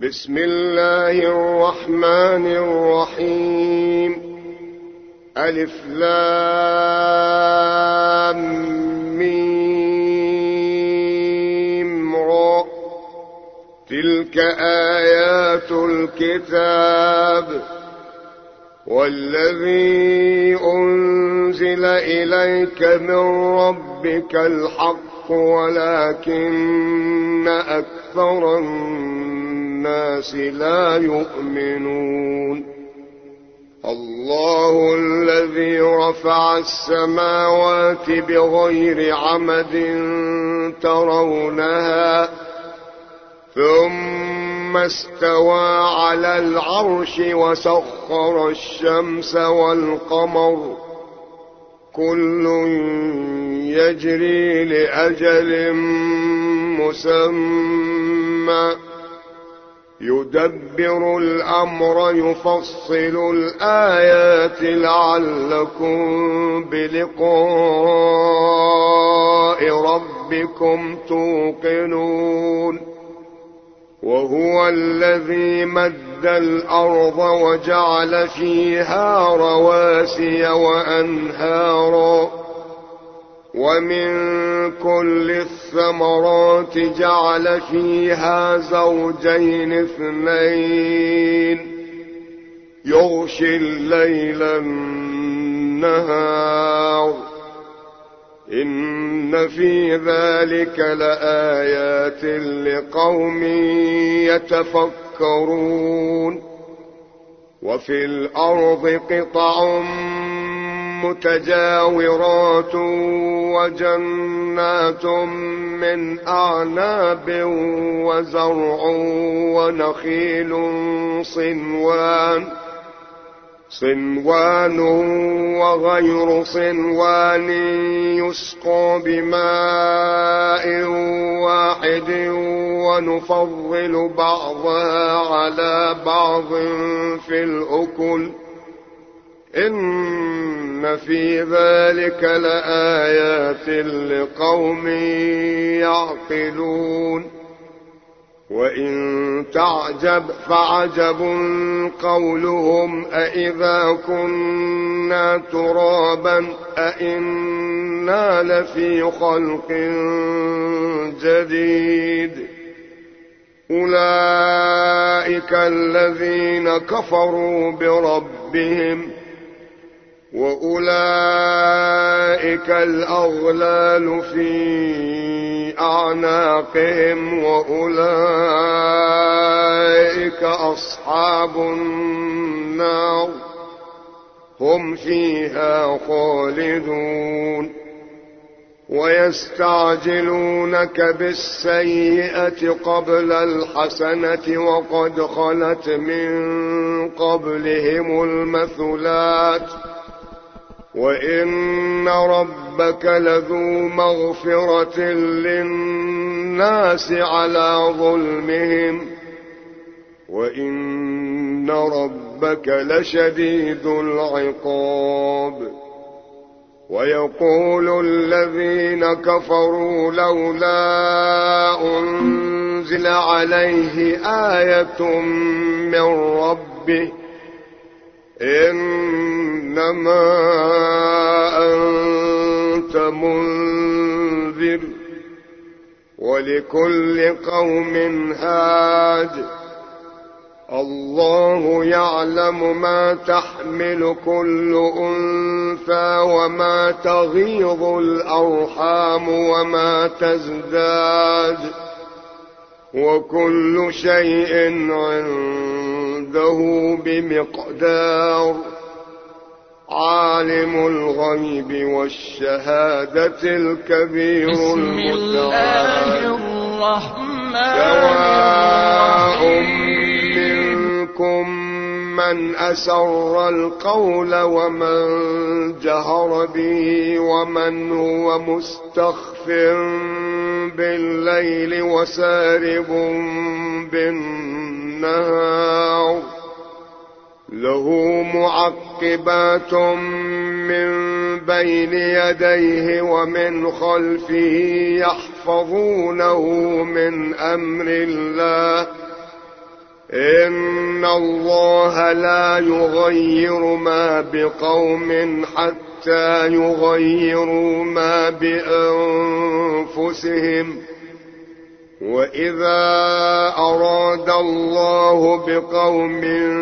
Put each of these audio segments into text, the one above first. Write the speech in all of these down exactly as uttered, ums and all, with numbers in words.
بسم الله الرحمن الرحيم. ألف لام ميم را. تلك آيات الكتاب والذي أنزل إليك من ربك الحق ولكن أكثر الناس لا يؤمنون. الله الذي رفع السماوات بغير عمد ترونها ثم استوى على العرش وسخر الشمس والقمر كل يجري لأجل مسمى يدبر الأمر يفصل الآيات لعلكم بلقاء ربكم توقنون. وهو الذي مد الأرض وجعل فيها رواسي وأنهارا ومن كل الثمرات جعل فيها زوجين اثنين يغشي الليل النهار إن في ذلك لآيات لقوم يتفكرون. وفي الأرض قطع متجاورات وجنات من أعناب وزرع ونخيل صنوان صنوان وغير صنوان يسقى بماء واحد ونفضل بعضها على بعض في الأكل إن في ذلك لآيات لقوم يعقلون. وإن تعجب فعجب قولهم أإذا كنا ترابا أإنا لفي خلق جديد أولئك الذين كفروا بربهم وأولئك الأغلال في أعناقهم وأولئك أصحاب النار هم فيها خالدون. ويستعجلونك بالسيئة قبل الحسنة وقد خلت من قبلهم المثلات وإن ربك لذو مغفرة للناس على ظلمهم وإن ربك لشديد العقاب. ويقول الذين كفروا لولا أنزل عليه آية من ربه إنما أنت منذر ولكل قوم هاد الله يعلم ما تحمل كل أنثى وما تغيض الأرحام وما تزداد وكل شيء عنده بمقدار. عالم الغيب والشهادة الكبير المتعال. سواء منكم من أسر القول ومن جهر به ومن هو مستخف بالليل وسارب بالنهار له معقبات من بين يديه ومن خلفه يحفظونه من أمر الله إن الله لا يغير ما بقوم حتى يغيروا ما بأنفسهم، وإذا أراد الله بقوم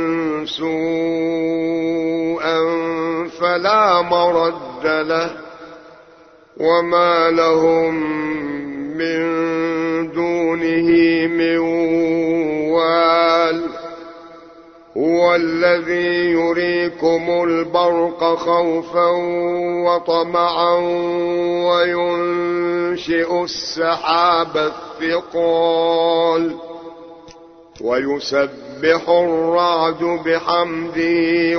سوءا فلا مرد له وما لهم من دونه من وال. هو الذي يريكم البرق خوفا وطمعا وينشئ السحاب الثقال، ويسبح الرعد بحمده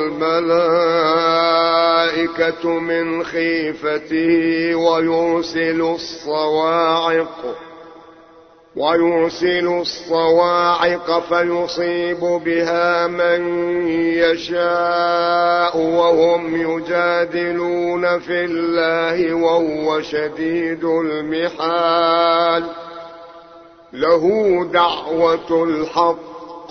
والملائكة من خيفته، ويرسل الصواعق ويرسل الصواعق فيصيب بها من يشاء وهم يجادلون في الله وهو شديد المحال. له دعوة الحق،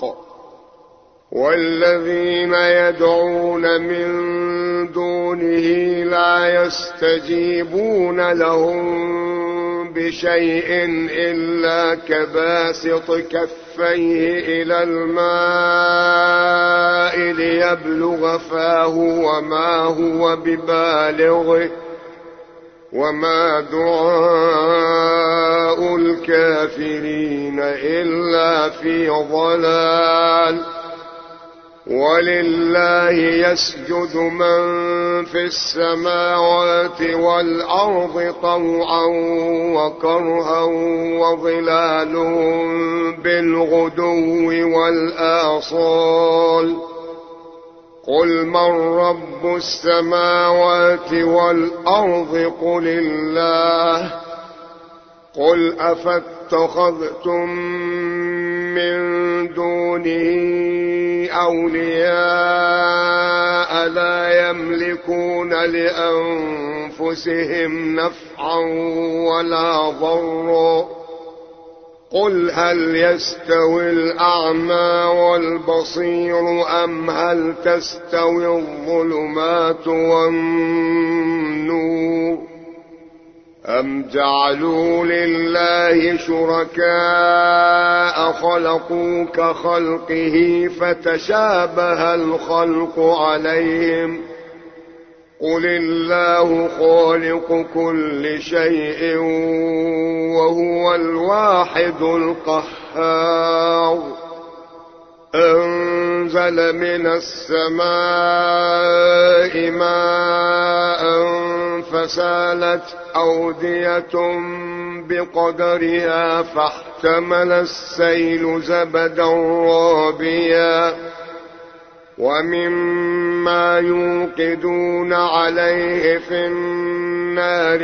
والذين يدعون من دونه لا يستجيبون لهم بشيء إلا كباسط كفيه إلى الماء ليبلغ فاه وما هو ببالغه، وما دعاء الكافرين إلا في ضلال. ولله يسجد من في السماوات والأرض طوعا وكرها وظلالهم بالغدو والآصال. قل من رب السماوات والأرض قل الله. قل أفاتخذتم من دونه أولياء لا يملكون لأنفسهم نفعا ولا ضرا. قل هل يستوي الأعمى والبصير أم هل تستوي الظلمات والنور أم جعلوا لله شركاء خلقوا كخلقه فتشابه الخلق عليهم. قل الله خالق كل شيء وهو الواحد القهار. أنزل من السماء ماء فسالت أودية بقدرها فاحتمل السيل زبدا رابيا ومما يوقدون عليه في النار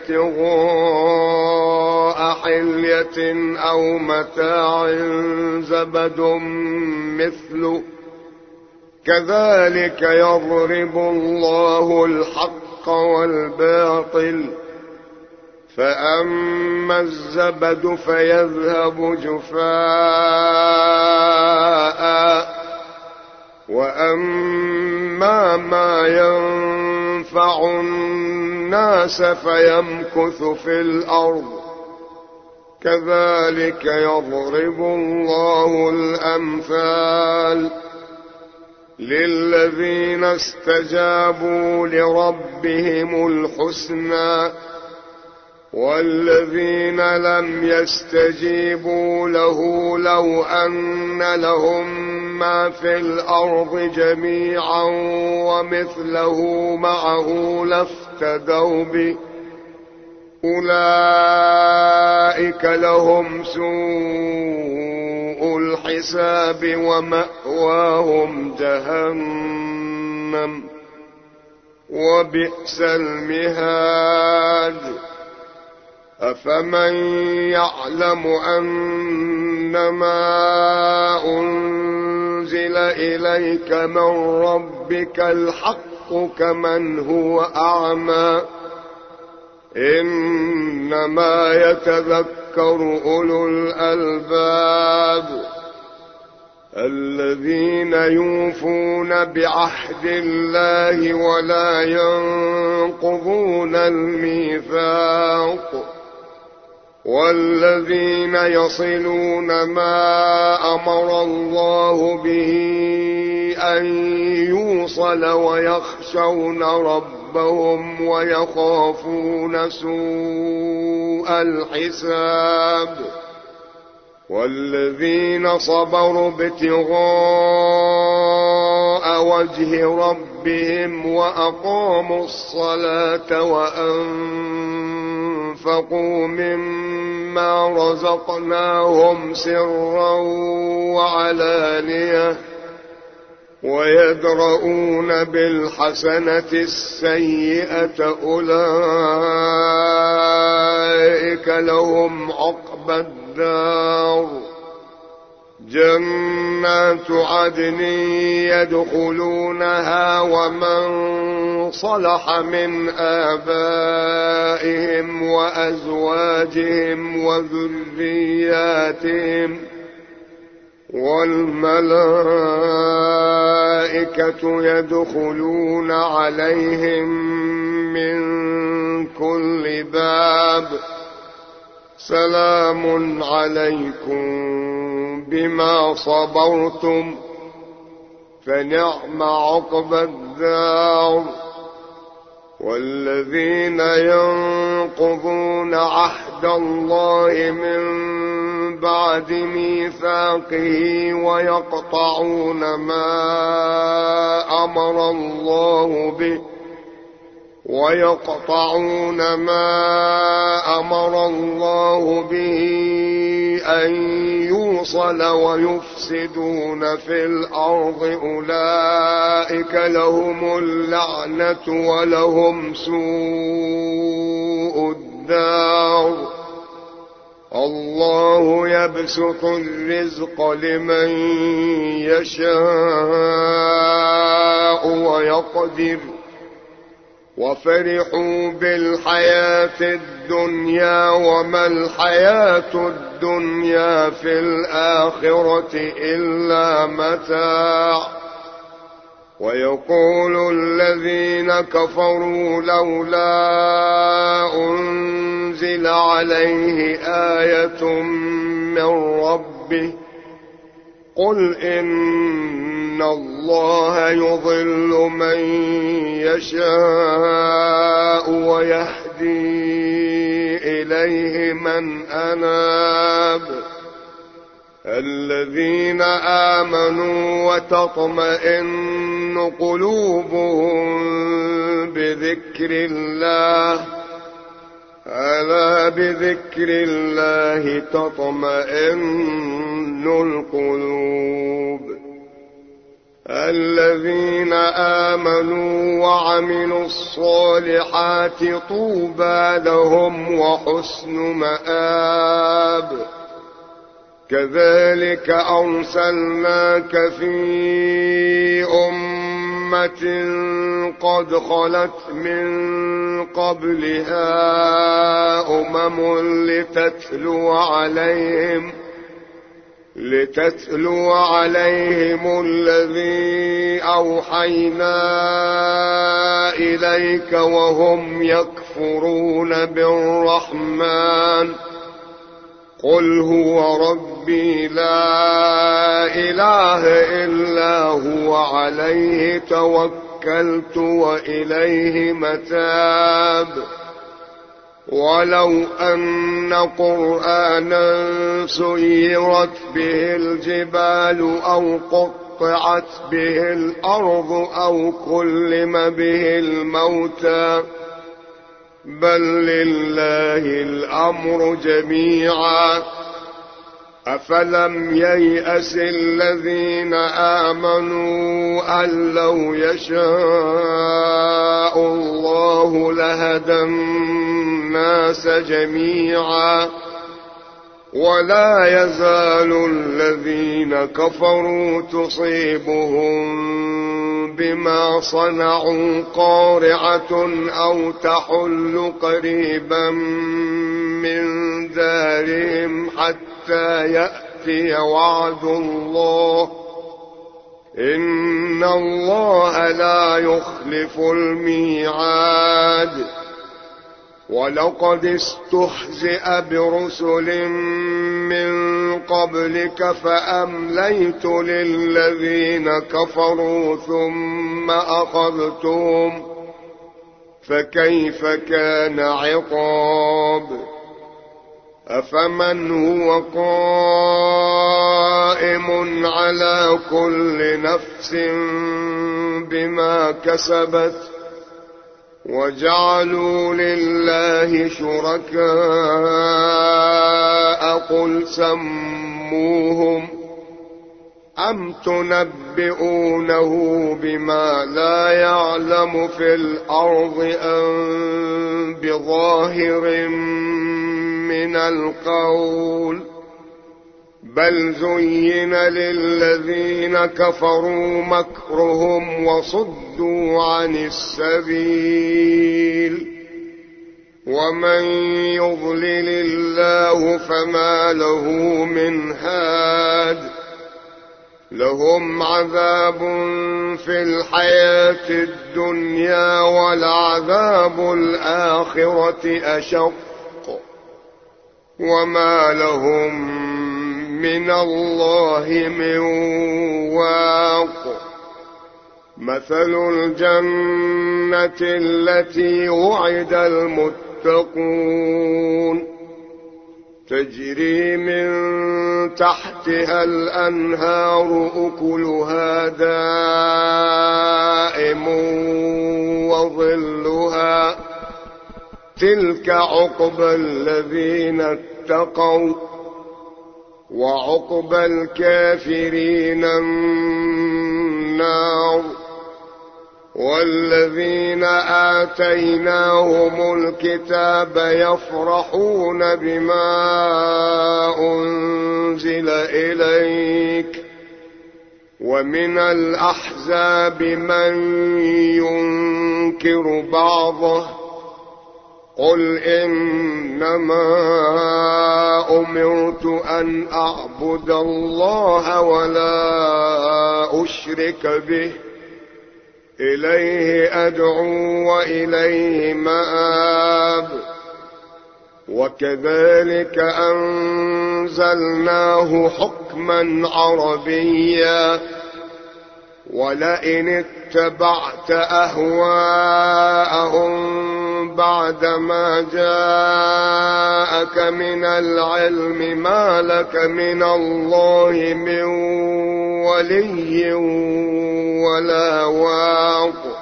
ابتغاء حلية أو متاع زبد مثله كذلك يضرب الله الحق والباطل. فأما الزبد فيذهب جفاء وأما ما ينفع الناس فيمكث في الأرض كذلك يضرب الله الأمثال للذين استجابوا لربهم الحسنى والذين لم يستجيبوا له لو أن لهم ما في الأرض جميعا ومثله معه لافتدوا به أولئك لهم سوء الحساب ومأواهم جهنم وبئس المهاد. أفمن يعلم أنما أنزل إليك من ربك الحق كمن هو أعمى إنما يتذكر أولو الألباب. الذين يوفون بعهد الله ولا ينقضون الميثاق والذين يصلون ما أمر الله به أن يوصل ويخشون ربهم ويخافون سوء الحساب والذين صبروا ابتغاء وجه ربهم وأقاموا الصلاة وأنفقوا مما رزقناهم سرا وعلانية ويدرؤون بالحسنة السيئة أولئك لهم عقبى الدار جنات عدن يدخلونها ومن صلح من آبائهم وأزواجهم وذرياتهم والملائكة يدخلون عليهم من كل باب سلام عليكم بما صبرتم فنعم عقبى الدار والذين ينقضون عهد الله من بعد ميثاقه ويقطعون ما أمر الله به ويقطعون ما أمر الله به أن يوصل ويفسدون في الأرض أولئك لهم اللعنة ولهم سوء الدار الله يبسط الرزق لمن يشاء ويقدر وفرحوا بالحياة الدنيا وما الحياة الدنيا في الآخرة إلا متاع ويقول الذين كفروا لولا أنزل عليه آية من ربه قل إن الله يضل من يشاء ويهدي إليه من أناب الذين آمنوا وتطمئن قلوبهم بذكر الله ألا بذكر الله تطمئن القلوب الذين آمنوا وعملوا الصالحات طوبى لهم وحسن مآب كذلك أرسلناك في أمة قد خلت من قبلها أمم لتتلو عليهم لتتلو عليهم الذي أوحينا إليك وهم يكفرون بالرحمن قل هو ربي لا إله إلا هو عليه توكلت وإليه متاب ولو أن قرآنا سيرت به الجبال أو قطعت به الأرض أو كلم به الموتى بل لله الأمر جميعا أفلم ييأس الذين آمنوا أن لو يشاء الله لهدى الناس جميعا ولا يزال الذين كفروا تصيبهم بما صنعوا قارعة أو تحل قريبا من دارهم حتى يأتي يأتي وعد الله إن الله لا يخلف الميعاد ولقد استهزئ برسل من قبلك فأمليت للذين كفروا ثم أخذتهم فكيف كان عقاب أفمن هو قائم على كل نفس بما كسبت وجعلوا لله شركاء قل سموهم أم تنبئونه بما لا يعلم في الأرض أم بظاهر من القول بل زين للذين كفروا مكرهم وصدوا عن السبيل ومن يضلل الله فما له من هاد لهم عذاب في الحياة الدنيا ولعذاب الآخرة أشق وما لهم من الله من واق مثل الجنة التي وعد المتقون تجري من تحتها الأنهار أكلها دائم وظلها تلك عقبى الذين اتقوا وعقبى الكافرين النار والذين آتيناهم الكتاب يفرحون بما أنزل إليك ومن الأحزاب من ينكر بعضه قل إنما أمرت أن أعبد الله ولا أشرك به إليه أدعو وإليه مآب وكذلك أنزلناه حكما عربيا ولئن اتبعت أهواءهم بعدما جاءك من العلم ما لك من الله من ولي ولا واق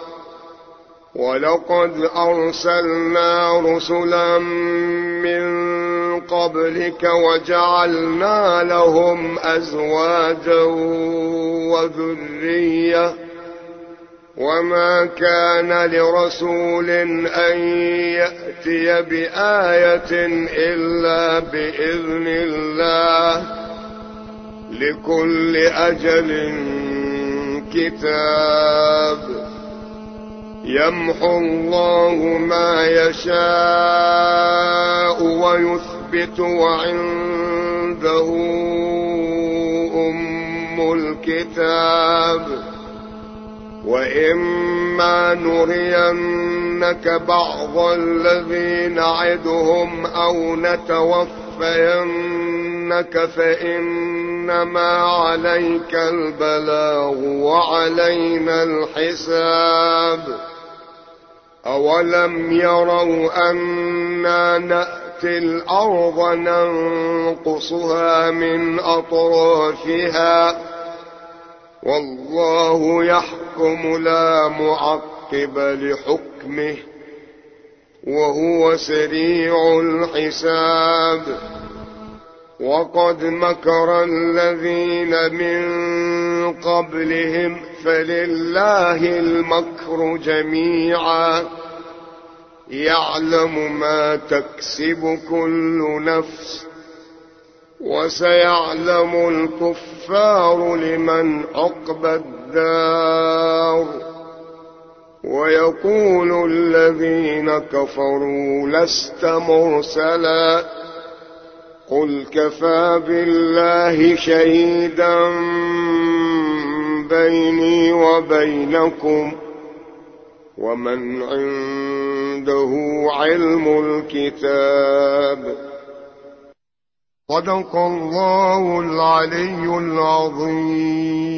ولقد أرسلنا رسلا من قبلك وجعلنا لهم أزواجا وذرية وما كان لرسول أن يأتي بآية إلا بإذن الله لكل أجل كتاب يمحو الله ما يشاء ويثبت وعنده أم الكتاب وإما نرينك بعض الذي نعدهم أو نتوفينك فإنما عليك البلاغ وعلينا الحساب أولم يروا أنا نأتي الأرض ننقصها من أطرافها والله يحكم لا معقب لحكمه وهو سريع الحساب وقد مكر الذين من قبلهم فلله المكر جميعا يعلم ما تكسب كل نفس وسيعلم الكفار لمن عقبى الدار ويقول الذين كفروا لست مرسلا قل كفى بالله شهيدا بيني وبينكم ومن عنده علم الكتاب. صدق الله العلي العظيم.